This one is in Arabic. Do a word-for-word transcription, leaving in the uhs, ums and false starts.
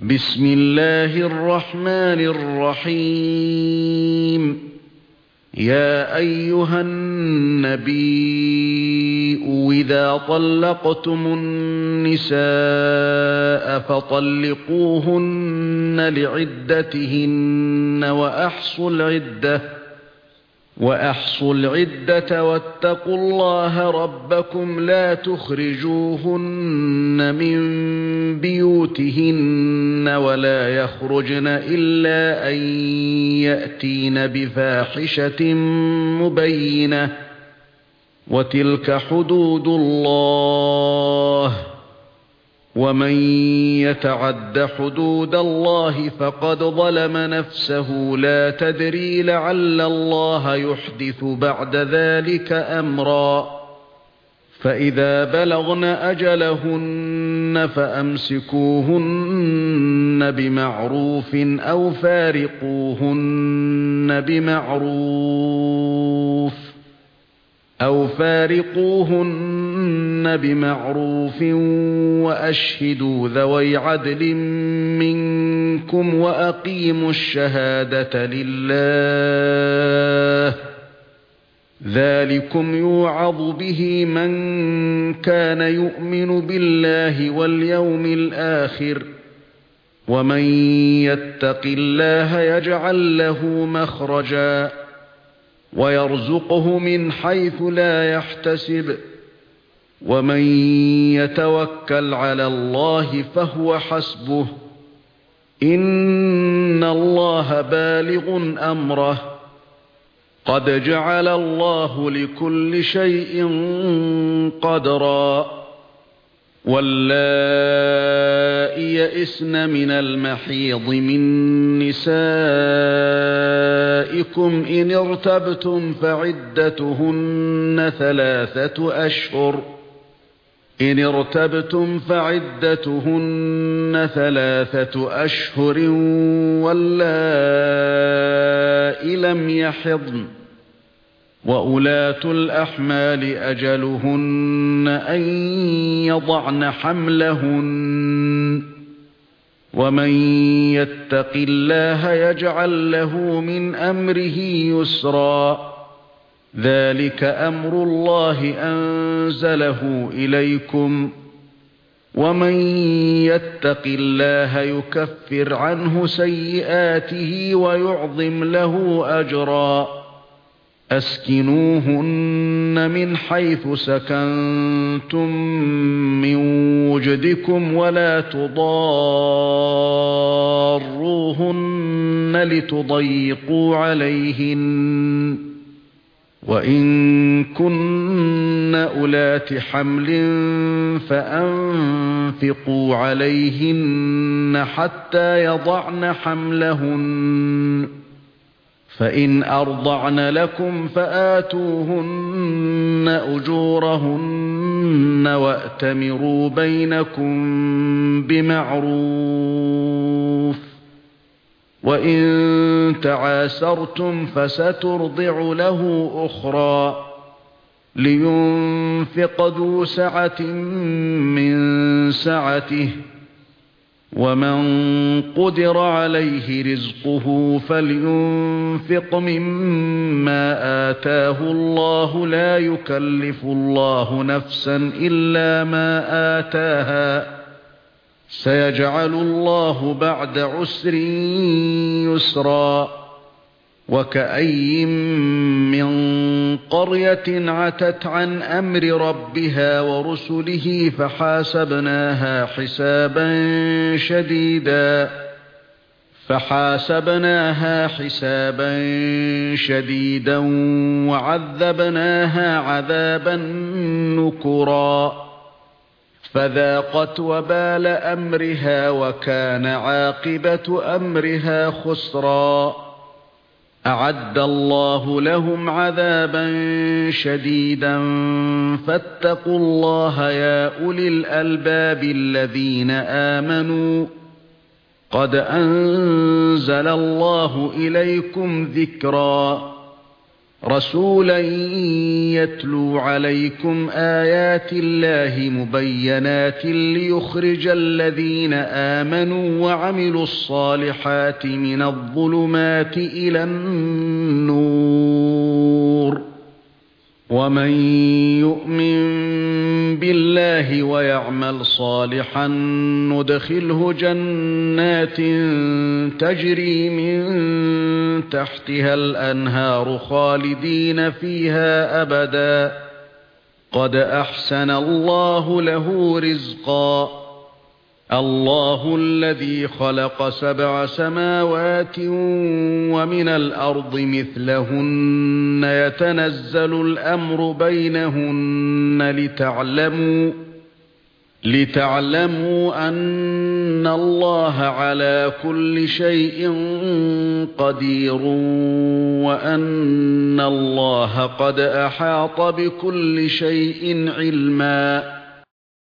بسم الله الرحمن الرحيم يا أيها النبي إذا طلقتم النساء فطلقوهن لعدتهن وأحصوا العدة وأحصوا العدة واتقوا الله ربكم لا تخرجوهن من بيوتهن ولا يخرجن إلا أن يأتين بفاحشة مبينة وتلك حدود الله ومن يتعد حدود الله فقد ظلم نفسه لا تدري لعل الله يحدث بعد ذلك أمرا فإذا بلغن أجلهن فأمسكوهن بمعروف أو فارقوهن بمعروف أو فارقوهن بمعروف وأشهدوا ذوي عدل منكم وأقيموا الشهادة لله ذلكم يوعظ به من كان يؤمن بالله واليوم الآخر ومن يتق الله يجعل له مخرجا ويرزقه من حيث لا يحتسب ومن يتوكل على الله فهو حسبه إن الله بالغ أمره قد جعل الله لكل شيء قدرا واللائي يئسن من المحيض من نسائكم إن ارتبتم فعدتهن ثلاثة أشهر إن ارتبتم فعدتهن ثلاثة أشهر واللائي لم يحضن وأولاة الأحمال أجلهن أن يضعن حملهن ومن يتق الله يجعل له من أمره يسرا ذلك أمر الله أنزله إليكم ومن يتق الله يكفر عنه سيئاته ويعظم له أجرا أسكنوهن من حيث سكنتم من وجدكم ولا تضاروهن لتضيقوا عليهن وإن كن أولات حمل فأنفقوا عليهن حتى يضعن حملهن فإن أرضعن لكم فآتوهن أجورهن وأتمروا بينكم بمعروف وإن تعاسرتم فسترضع له أخرى لينفق ذو سعة من سعته ومن قدر عليه رزقه فلينفق مما آتاه الله لا يكلف الله نفسا إلا ما آتاها سيجعل الله بعد عسر يسرا وكأي من قرية عتت عن أمر ربها ورسله فحاسبناها حسابا شديدا فحاسبناها حسابا شديدا وعذبناها عذابا نكرا فذاقت وبال أمرها وكان عاقبة أمرها خسرا أعد الله لهم عذابا شديدا فاتقوا الله يا أولي الألباب الذين آمنوا قد أنزل الله إليكم ذكرا رَسُولًا يَتْلُو عَلَيْكُمْ آيَاتِ اللَّهِ مُبَيِّنَاتٍ لِيُخْرِجَ الَّذِينَ آمَنُوا وَعَمِلُوا الصَّالِحَاتِ مِنَ الظُّلُمَاتِ إِلَى النُّورِ وَمَن يُؤْمِن بِاللَّهِ وَيَعْمَلْ صَالِحًا نُدْخِلْهُ جَنَّاتٍ تَجْرِي مِن تَحْتِهَا الْأَنْهَارُ خَالِدِينَ فِيهَا أَبَدًا قَدْ أَحْسَنَ اللَّهُ لَهُ رِزْقًا اللَّهُ الَّذِي خَلَقَ سَبْعَ سَمَاوَاتٍ وَمِنَ الْأَرْضِ مِثْلَهُنَّ يَتَنَزَّلُ الْأَمْرُ بَيْنَهُنَّ لِتَعْلَمُوا لِتَعْلَمُوا أَنَّ اللَّهَ عَلَى كُلِّ شَيْءٍ قَدِيرٌ وَأَنَّ اللَّهَ قَدْ أَحَاطَ بِكُلِّ شَيْءٍ عِلْمًا